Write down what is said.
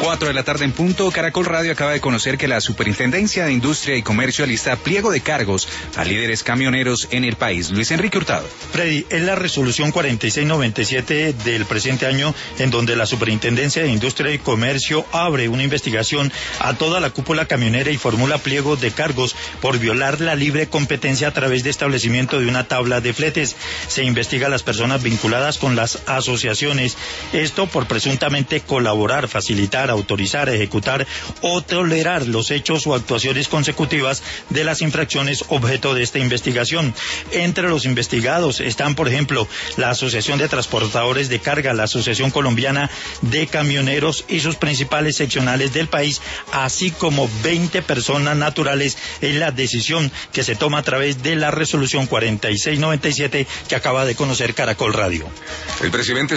4 de la tarde en punto. Caracol Radio acaba de conocer que la Superintendencia de Industria y Comercio alista pliego de cargos a líderes camioneros en el país. Luis Enrique Hurtado. Freddy, es la resolución 4697 del presente año en donde la Superintendencia de Industria y Comercio abre una investigación a toda la cúpula camionera y formula pliegos de cargos por violar la libre competencia a través de establecimiento de una tabla de fletes. Se investiga a las personas vinculadas con las asociaciones. Esto por presuntamente colaborar, facilitar, autorizar, ejecutar o tolerar los hechos o actuaciones consecutivas de las infracciones objeto de esta investigación. Entre los investigados están, por ejemplo, la Asociación de Transportadores de Carga, la Asociación Colombiana de Camioneros y sus principales seccionales del país, así como 20 personas naturales en la decisión que se toma a través de la resolución 4697 que acaba de conocer Caracol Radio. El presidente